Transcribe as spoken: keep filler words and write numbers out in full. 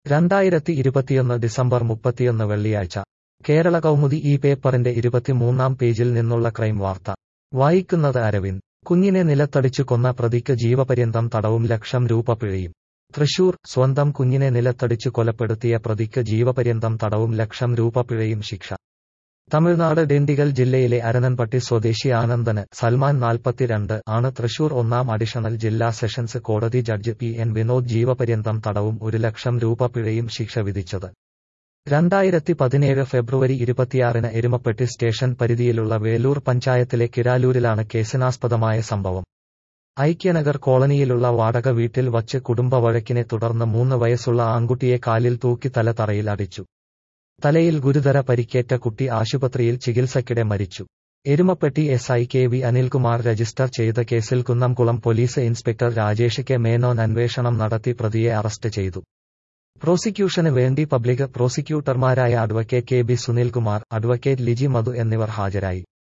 രണ്ടായിരത്തി ഇരുപത്തിയൊന്ന് ഡിസംബർ മുപ്പത്തിയൊന്ന് വെള്ളിയാഴ്ച കേരള കൗമുദി ഈ പേപ്പറിന്റെ ഇരുപത്തിമൂന്നാം പേജിൽ നിന്നുള്ള ക്രൈം വാർത്ത വായിക്കുന്നത് അരവിന്ദ്. കുഞ്ഞിനെ നിലത്തടിച്ചു കൊന്ന പ്രതിക്ക് ജീവപര്യന്തം തടവും ലക്ഷം രൂപ പിഴയും. തൃശൂർ. സ്വന്തം കുഞ്ഞിനെ നിലത്തടിച്ചു കൊലപ്പെടുത്തിയ പ്രതിക്ക് ജീവപര്യന്തം തടവും ലക്ഷം രൂപ പിഴയും ശിക്ഷ. തമിഴ്നാട് ഡിണ്ടിഗൽ ജില്ലയിലെ അരനൻപട്ടി സ്വദേശി ആനന്ദന് സൽമാൻ നാൽപ്പത്തിരണ്ട് ആണ് തൃശൂർ ഒന്നാം അഡീഷണൽ ജില്ലാ സെഷൻസ് കോടതി ജഡ്ജ് പി എൻ വിനോദ് ജീവപര്യന്തം തടവും ഒരു ലക്ഷം രൂപ പിഴയും ശിക്ഷ വിധിച്ചത്. രണ്ടായിരത്തി പതിനേഴ് ഫെബ്രുവരി ഇരുപത്തിയാറിന് എരുമപ്പെട്ടി സ്റ്റേഷൻ പരിധിയിലുള്ള വേലൂർ പഞ്ചായത്തിലെ കിരാലൂരിലാണ് കേസിനാസ്പദമായ സംഭവം. ഐക്യനഗർ കോളനിയിലുള്ള വാടക വീട്ടിൽ വച്ച് കുടുംബ വഴക്കിനെ തുടർന്ന് മൂന്ന് വയസ്സുള്ള ആൺകുട്ടിയെ കാലിൽ തൂക്കി തല തറയിൽ അടിച്ചു. തലയിൽ ഗുരുതര പരിക്കേറ്റ കുട്ടി ആശുപത്രിയിൽ ചികിത്സയ്ക്കിടെ മരിച്ചു. Erumapetty S I K V Anilkumar register ചെയ്ത കേസിൽ Kunnamkulam police inspector Rajesh K Menon അന്വേഷണം നടത്തി പ്രതിയെ അറസ്റ്റ് ചെയ്തു. പ്രോസിക്യൂഷന് വേണ്ടി പബ്ലിക് പ്രോസിക്യൂട്ടർമാരായ advocate K B Sunilkumar, advocate Liji Madhu എന്നിവർ ഹാജരായി.